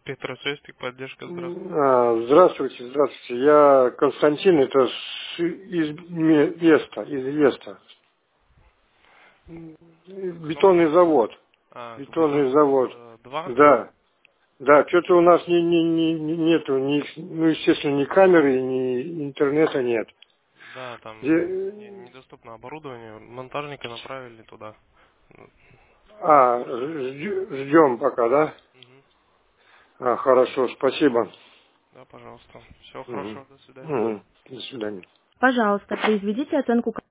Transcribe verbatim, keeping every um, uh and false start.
Петросвязь, поддержка, здравствуйте. А, здравствуйте, здравствуйте. Я Константин, это с- из Ме- Веста, из Веста. Что? Бетонный завод. А, Бетонный бетонный завод. завод два? Да. Да, что-то у нас не, не, не, не- нету, ни, ну, естественно, ни камеры, ни интернета нет. Да, там не- Где- недоступно оборудование. Монтажника направили туда. А, ждем пока, да? Мгм. А, хорошо, спасибо. Да, пожалуйста. Всего Мгм. хорошего, до свидания. Мгм. До свидания. Пожалуйста, произведите оценку